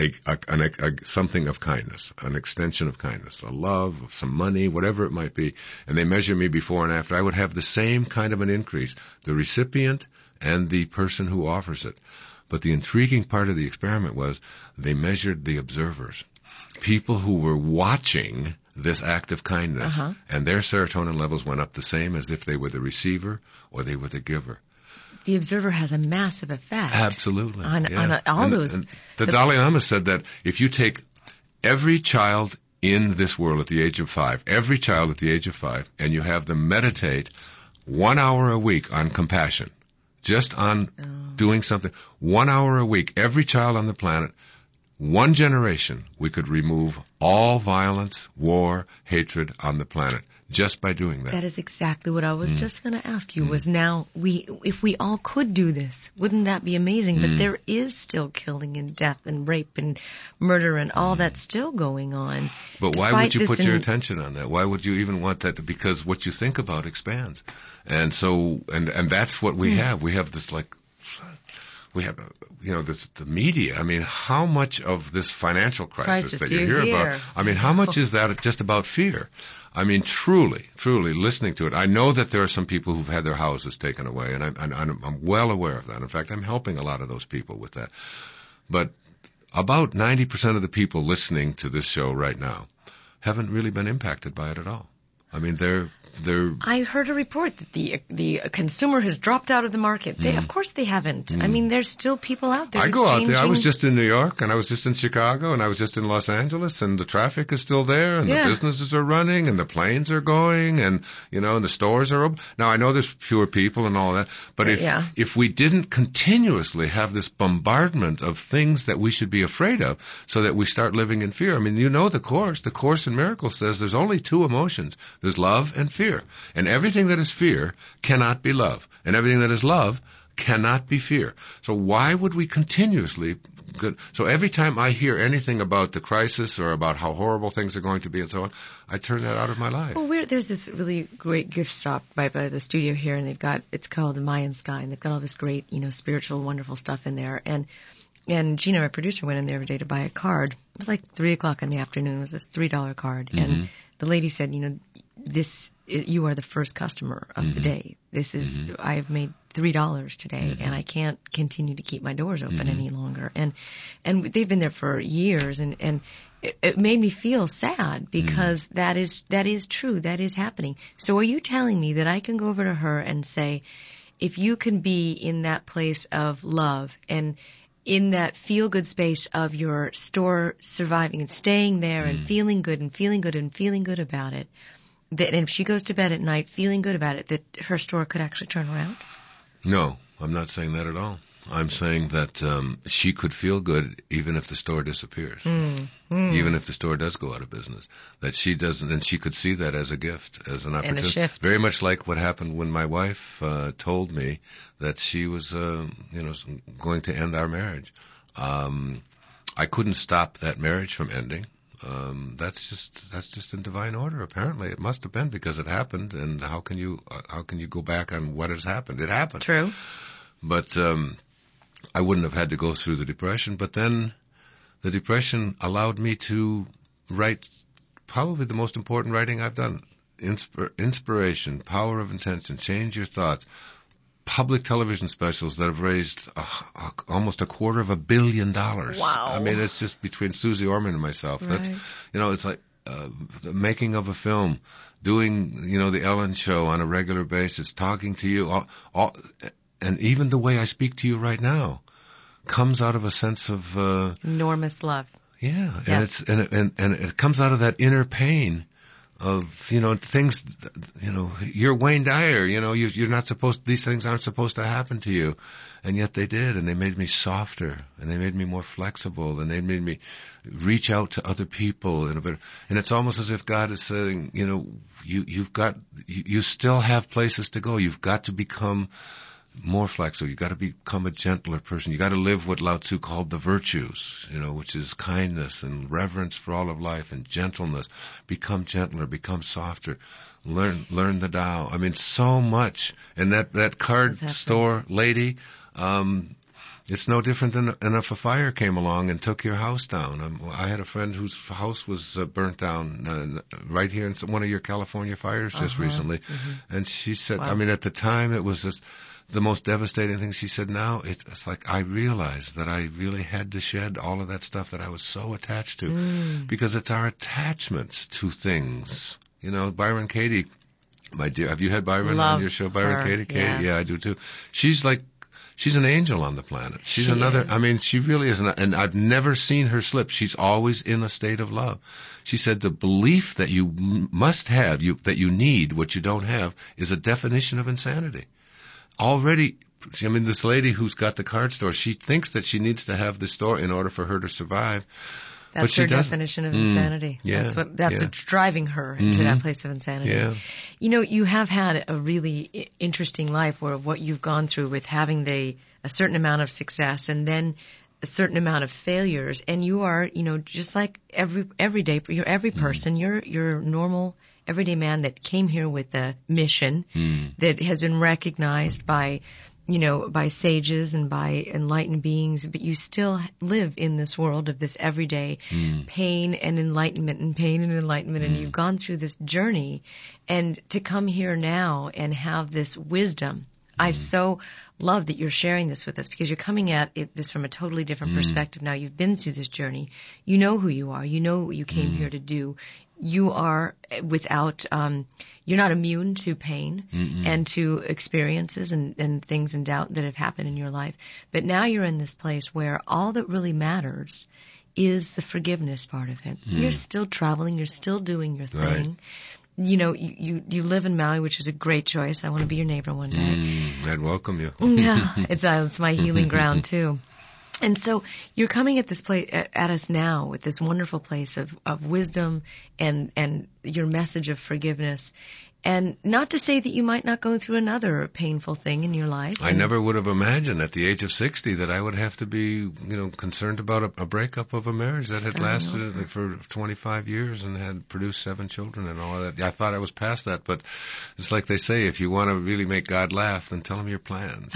something of kindness, an extension of kindness, a love, some money, whatever it might be, and they measure me before and after, I would have the same kind of an increase, the recipient and the person who offers it. But the intriguing part of the experiment was they measured the observers, people who were watching this act of kindness, and their serotonin levels went up the same as if they were the receiver or they were the giver. The observer has a massive effect. Absolutely. On all those. And the Dalai Lama said that if you take every child in this world at the age of 5, every child at the age of 5, and you have them meditate 1 hour a week on compassion, just on doing something, 1 hour a week, every child on the planet, one generation, we could remove all violence, war, hatred on the planet just by doing that. That is exactly what I was just going to ask you. Was now if we all could do this, wouldn't that be amazing? But there is still killing and death and rape and murder and all that's still going on. But why would you put your attention on that? Why would you even want that? Because what you think about expands, and so and that's what we have. We have this we have, the media. I mean, how much of this financial crisis that you hear about, I mean, how much is that just about fear? I mean, truly listening to it. I know that there are some people who've had their houses taken away, and I'm well aware of that. In fact, I'm helping a lot of those people with that. But about 90% of the people listening to this show right now haven't really been impacted by it at all. I mean, they're. I heard a report that the consumer has dropped out of the market. Of course they haven't. I mean, there's still people out there. I go out there. I was just in New York, and I was just in Chicago, and I was just in Los Angeles, and the traffic is still there, and the businesses are running, and the planes are going, and and the stores are open. Now I know there's fewer people and all that, but if we didn't continuously have this bombardment of things that we should be afraid of, so that we start living in fear. I mean, the Course in Miracles says there's only two emotions. There's love and fear. And everything that is fear cannot be love. And everything that is love cannot be fear. So why would we continuously... So every time I hear anything about the crisis or about how horrible things are going to be and so on, I turn that out of my life. Well, there's this really great gift shop by the studio here, and it's called Mayan Sky, and they've got all this great, spiritual, wonderful stuff in there. And Gina, my producer, went in there every day to buy a card. It was like 3 o'clock in the afternoon. It was this $3 card. And the lady said, you are the first customer of the day. This is, I have made $3 today, and I can't continue to keep my doors open any longer. And they've been there for years, and it made me feel sad because that is true. That is happening. So are you telling me that I can go over to her and say, if you can be in that place of love and in that feel-good space of your store surviving and staying there and feeling good and feeling good and feeling good about it, that if she goes to bed at night feeling good about it, that her store could actually turn around? No, I'm not saying that at all. I'm saying that she could feel good even if the store disappears, even if the store does go out of business. That she doesn't, and she could see that as a gift, as an opportunity. And a shift. Very much like what happened when my wife told me that she was, going to end our marriage. I couldn't stop that marriage from ending. That's just in divine order. Apparently, it must have been because it happened. And how can you go back on what has happened? It happened. True. But I wouldn't have had to go through the depression. But then the depression allowed me to write probably the most important writing I've done. Inspiration, Power of Intention, Change Your Thoughts. Public television specials that have raised almost $250 million. Wow. I mean, it's just between Susie Orman and myself. Right. That's, it's like the making of a film, doing, the Ellen Show on a regular basis, talking to you, and even the way I speak to you right now comes out of a sense of enormous love. Yeah, yes. And it comes out of that inner pain of, things, you're Wayne Dyer, you're not supposed, these things aren't supposed to happen to you. And yet they did, and they made me softer, and they made me more flexible, and they made me reach out to other people in a better, and it's almost as if God is saying, you still have places to go. You've got to become more flexible. You've got to become a gentler person. You've got to live what Lao Tzu called the virtues, which is kindness and reverence for all of life and gentleness. Become gentler, become softer. Learn the Tao. I mean, so much. And that card store lady, it's no different than if a fire came along and took your house down. I had a friend whose house was burnt down right here in one of your California fires just recently. Mm-hmm. And she said, wow. I mean, at the time it was just the most devastating thing. She said, now it's like I realized that I really had to shed all of that stuff that I was so attached to, because it's our attachments to things. You know, Byron Katie, my dear, have you had Byron on your show? Byron Katie? Katie? Yeah, I do too. She's an angel on the planet. She's another, I mean, she really is, and I've never seen her slip. She's always in a state of love. She said the belief that you must have, that you need what you don't have, is a definition of insanity. Already, I mean, this lady who's got the card store, she thinks that she needs to have the store in order for her to survive. That's her definition of insanity. Yeah, that's what's driving her into that place of insanity. Yeah. You know, you have had a really interesting life where what you've gone through with having a certain amount of success and then a certain amount of failures, and you are, you know, just like every person, you're a normal everyday man that came here with a mission that has been recognized by sages and by enlightened beings, but you still live in this world of this everyday pain and enlightenment, and you've gone through this journey, and to come here now and have this wisdom. I so love that you're sharing this with us, because you're coming at this from a totally different perspective now. You've been through this journey. You know who you are. You know what you came here to do. You are you're not immune to pain and to experiences and things and doubt that have happened in your life. But now you're in this place where all that really matters is the forgiveness part of it. You're still traveling. You're still doing your thing. Right. You know, you live in Maui, which is a great choice. I want to be your neighbor one day. I'd welcome you. Yeah, it's my healing ground too. And so you're coming at this place at us now with this wonderful place of wisdom and your message of forgiveness. And not to say that you might not go through another painful thing in your life. I never would have imagined at the age of 60 that I would have to be, concerned about a breakup of a marriage that had lasted for 25 years and had produced 7 children and all of that. I thought I was past that, but it's like they say, if you want to really make God laugh, then tell him your plans.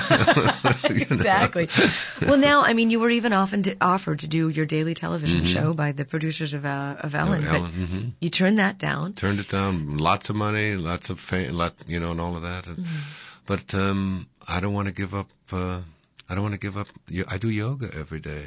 Exactly. Well, now, I mean, you were even offered to do your daily television show by the producers of Ellen, but you turned that down. Turned it down. Lots of money. Lots of fame, and all of that. But I don't want to give up. I don't want to give up. I do yoga every day.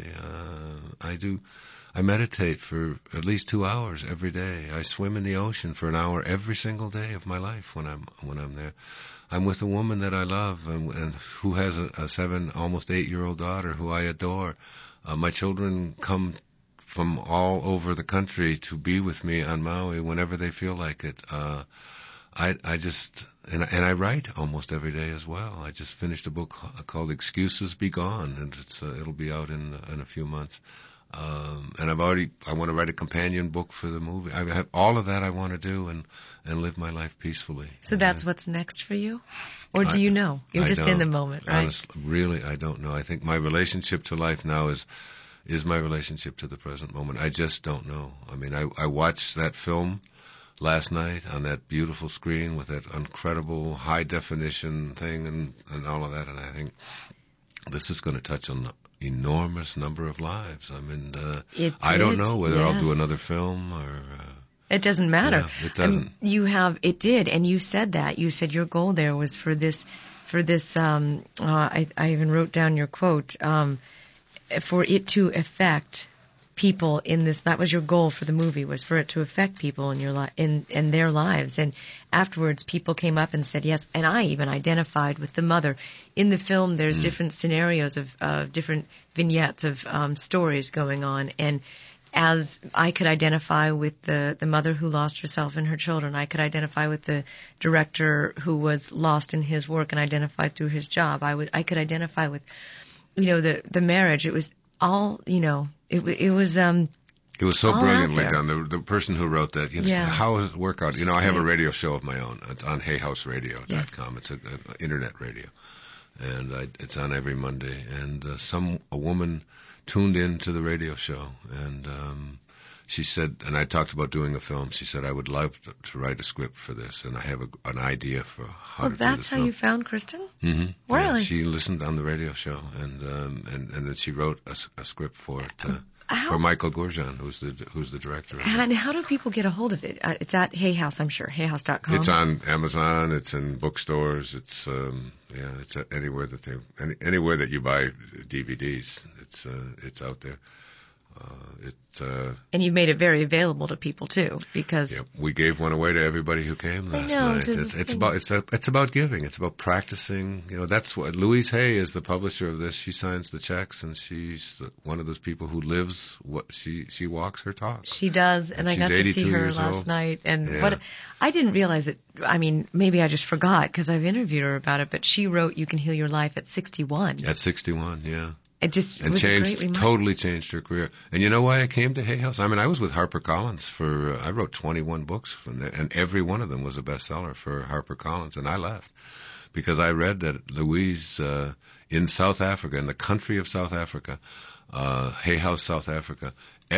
I meditate for at least 2 hours every day. I swim in the ocean for an hour every single day of my life when I'm there. I'm with a woman that I love and who has a 7, almost 8-year-old daughter who I adore. My children come from all over the country to be with me on Maui whenever they feel like it. I just I write almost every day as well. I just finished a book called Excuses Be Gone, and it'll be out in a few months. And I want to write a companion book for the movie. I have all of that I want to do and live my life peacefully. So that's what's next for you? Or do you know? You're just in the moment, right? Honestly, really, I don't know. I think my relationship to life now is my relationship to the present moment. I just don't know. I mean, I watched that film last night on that beautiful screen with that incredible high definition thing and all of that, and I think this is going to touch an enormous number of lives. I mean, I don't know whether I'll do another film or... It doesn't matter. Yeah, it doesn't. It did, and you said that. You said your goal there was for this, I even wrote down your quote, for it to affect people in this. That was your goal for the movie, was for it to affect people in your in their lives. And afterwards, people came up and said yes. And I even identified with the mother in the film. There's different scenarios of different vignettes of stories going on, and as I could identify with the mother who lost herself and her children, I could identify with the director who was lost in his work and identified through his job. I could identify with, the marriage. It was all, it was so brilliantly done. The person who wrote that, how does it work out? I have a radio show of my own. It's on HayHouseRadio.com. Yes. It's an internet radio, and it's on every Monday. And a woman tuned in to the radio show, and she said, and I talked about doing a film. She said, I would love to write a script for this, and I have an idea for how to do this film. That's how you found Kristen? Mm-hmm. Really? Yeah, she listened on the radio show, and then she wrote a script for it for Michael Gourjan, who's the director. And how do people get a hold of it? It's at Hay House, I'm sure. HayHouse.com. It's on Amazon. It's in bookstores. It's it's anywhere that you buy DVDs. It's out there. And you made it very available to people too, because we gave one away to everybody who came last night. It's about giving. It's about practicing. That's what Louise Hay is, the publisher of this. She signs the checks, and she's one of those people who lives what she walks her talk. She does, and I got to see her last night. And what I didn't realize that. I mean, maybe I just forgot because I've interviewed her about it. But she wrote "You Can Heal Your Life" at 61. At 61, yeah. It just was a great reminder. Totally changed her career. And you know why I came to Hay House? I mean, I was with HarperCollins I wrote 21 books, and every one of them was a bestseller for HarperCollins, and I left because I read that Louise, in South Africa, in the country of South Africa, Hay House, South Africa,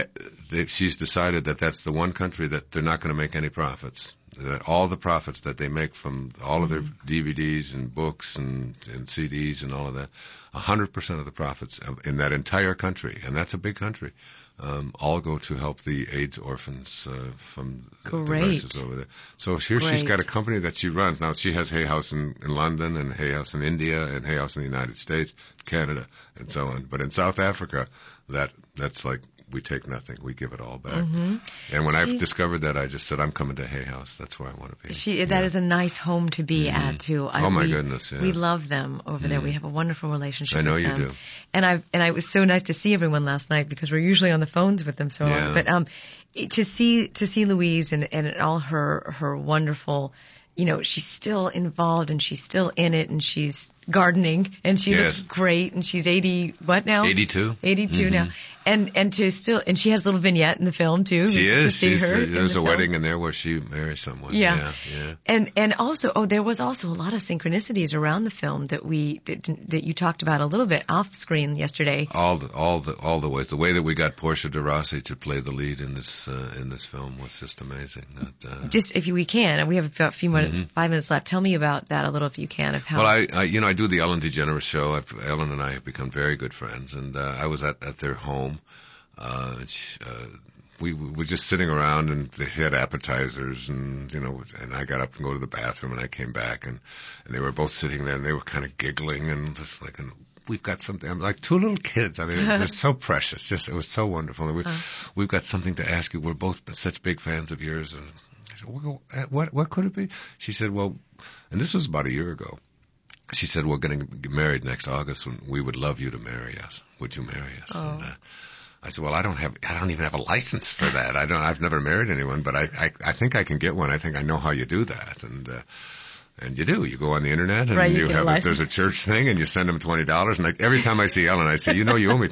she's decided that that's the one country that they're not going to make any profits. That all the profits that they make from all of their DVDs and books and CDs and all of that, 100% of the profits in that entire country, and that's a big country, all go to help the AIDS orphans from the nurses over there. So here she's got a company that she runs. Now she has Hay House in London and Hay House in India and Hay House in the United States, Canada, and so on. But in South Africa, that's like, we take nothing. We give it all back. Mm-hmm. And when I discovered that, I just said, I'm coming to Hay House. That's where I want to be. That is a nice home to be at, too. My goodness, yes. We love them over there. We have a wonderful relationship with them. I know you do. And it was so nice to see everyone last night because we're usually on the phones with them so long. But to see Louise and all her wonderful, she's still involved and she's still in it and she's gardening and she looks great and she's 80, what now? 82. 82 now. And to still, and she has a little vignette in the film too. She is. There's a film. Wedding in there where she marries someone. Yeah. And also, there was also a lot of synchronicities around the film that you talked about a little bit off screen yesterday. All the ways. The way that we got Portia de Rossi to play the lead in this film was just amazing. Just if we can, and we have a few minutes, 5 minutes left. Tell me about that a little if you can. Of how. Well, I do the Ellen DeGeneres show. Ellen and I have become very good friends, and I was at their home. We were just sitting around, and they had appetizers, and and I got up and go to the bathroom, and I came back, and they were both sitting there, and they were kind of giggling, and just like, and we've got something. I'm like two little kids. I mean, they're so precious. It was so wonderful. We've got something to ask you. We're both such big fans of yours. And I said, well, what could it be? She said, well, and this was about a year ago. She said, we're going to get married next August, and we would love you to marry us. Would you marry us? Oh. And I said, well, I don't even have a license for that. I've never married anyone, but I think I can get one. I think I know how you do that. And you do. You go on the internet and there's a church thing and you send them $20. And every time I see Ellen, I say, you owe me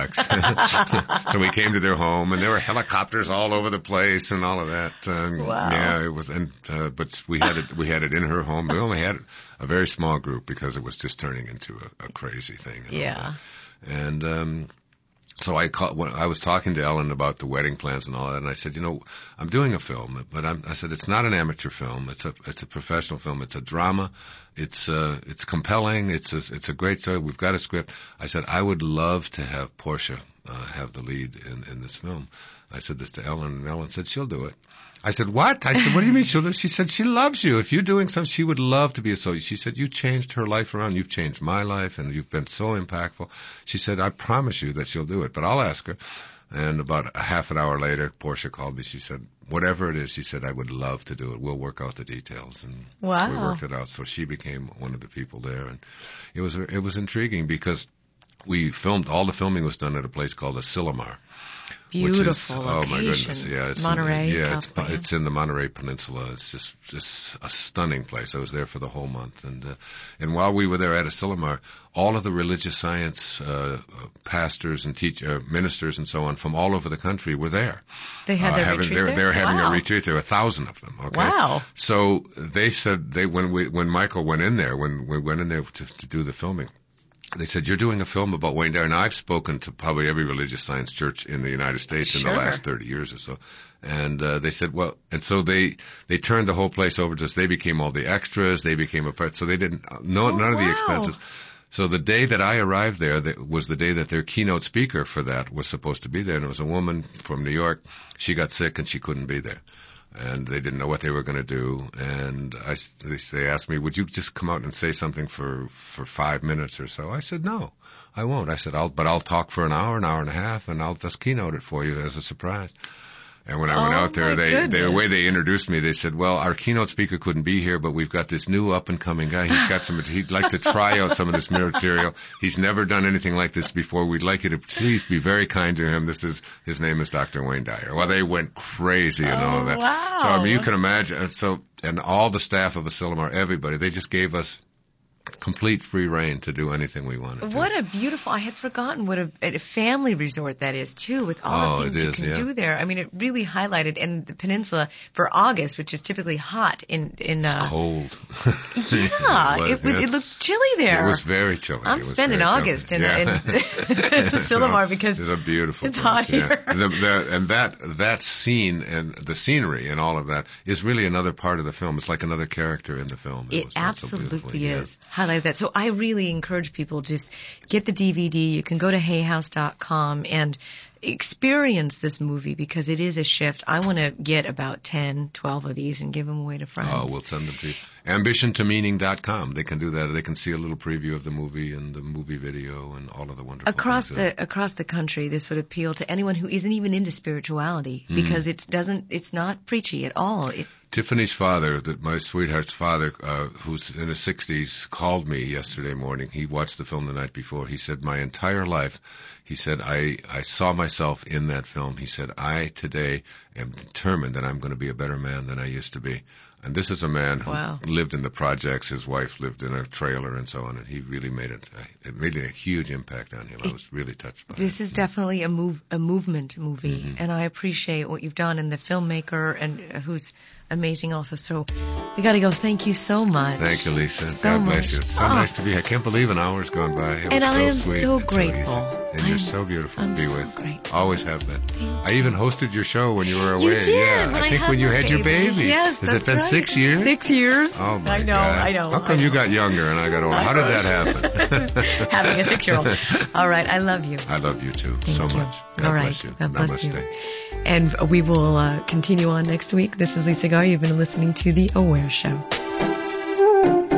$20. So we came to their home and there were helicopters all over the place and all of that. Wow. Yeah, it was, but we had it in her home. We only had a very small group because it was just turning into a crazy thing. Yeah. And, so I was talking to Ellen about the wedding plans and all that, and I said, I'm doing a film, but I said it's not an amateur film. It's a professional film. It's a drama. It's compelling. It's a great story. We've got a script. I said I would love to have Portia have the lead in this film. I said this to Ellen, and Ellen said she'll do it. I said, what? I said, what do you mean she'll do it? She said, she loves you. If you're doing something, she would love to be associated. She said, you changed her life around. You've changed my life, and you've been so impactful. She said, I promise you that she'll do it, but I'll ask her. And about a half an hour later, Portia called me. She said, whatever it is, she said, I would love to do it. We'll work out the details. And wow. We worked it out. So she became one of the people there. And it was intriguing because all the filming was done at a place called Asilomar. Beautiful location. Oh my goodness, yeah, it's Monterey, it's in the Monterey Peninsula. It's just a stunning place. I was there for the whole month, and while we were there at Asilomar, all of the religious science pastors and ministers and so on from all over the country were there. They had their retreat there? They were having a retreat. There were 1,000 of them. Okay? Wow. So they said when Michael went in there, when we went in there to do the filming, they said, "You're doing a film about Wayne Dyer." Now, I've spoken to probably every religious science church in the United States in the last 30 years or so. And they said, well, and so they turned the whole place over to us. They became all the extras. They became a part. So they didn't, none of the expenses. So the day that I arrived there, that was the day that their keynote speaker for that was supposed to be there. And it was a woman from New York. She got sick and she couldn't be there. And they didn't know what they were going to do. And they asked me, would you just come out and say something for 5 minutes or so? I said, no, I won't. I said, I'll talk for an hour and a half, and I'll just keynote it for you as a surprise. And when I went out there, the way they introduced me, they said, well, our keynote speaker couldn't be here, but we've got this new up-and-coming guy. He'd like to try out some of this material. He's never done anything like this before. We'd like you to please be very kind to him. His name is Dr. Wayne Dyer. Well, they went crazy and all of that. Wow. So, I mean, you can imagine. And all the staff of Asilomar, everybody, they just gave us complete free reign to do anything we wanted to. What a beautiful, I had forgotten what a family resort that is too, with all the things you can do there. I mean, it really highlighted in the peninsula for August, which is typically hot it's cold. Yeah, it looked chilly there. It was very chilly. I'm spending August in Asilomar because it's a beautiful it's place, hot here. And that scene and the scenery and all of that is really another part of the film. It's like another character in the film. It absolutely is. Highlight that. So I really encourage people to just get the DVD. You can go to hayhouse.com and experience this movie because it is a shift. I want to get about 10, 12 of these and give them away to friends. Oh, we'll send them to you. AmbitionToMeaning.com. They can do that. They can see a little preview of the movie and the movie video and all of the wonderful across things. Across the country, this would appeal to anyone who isn't even into spirituality because it's not preachy at all. Tiffany's father, my sweetheart's father, who's in his 60s, called me yesterday morning. He watched the film the night before. He said, my entire life, he said, I saw myself in that film. He said, I today am determined that I'm going to be a better man than I used to be. And this is a man who lived in the projects. His wife lived in a trailer and so on. And he really made it made a huge impact on him. I was really touched by it. This is definitely a movement movie. Mm-hmm. And I appreciate what you've done, and the filmmaker and who's amazing also. So we got to go. Thank you so much. Thank you, Lisa. God bless you. It's so nice to be here. I can't believe an hour's gone by. It was so I am sweet. so It's grateful. So easy. And you're so beautiful to be with. Grateful. Always have been. I even hosted your show when you were away. You did. Yeah, I think when you had your baby. Yes, Has it been right. 6 years? 6 years. Oh my God. I know. How come you got younger and I got older? How did that happen? Having a 6-year-old. All right. I love you. I love you too. Thank so you. much. God All right. bless you. God bless Namaste. you. And we will continue on next week. This is Lisa Garr. You've been listening to The Aware Show.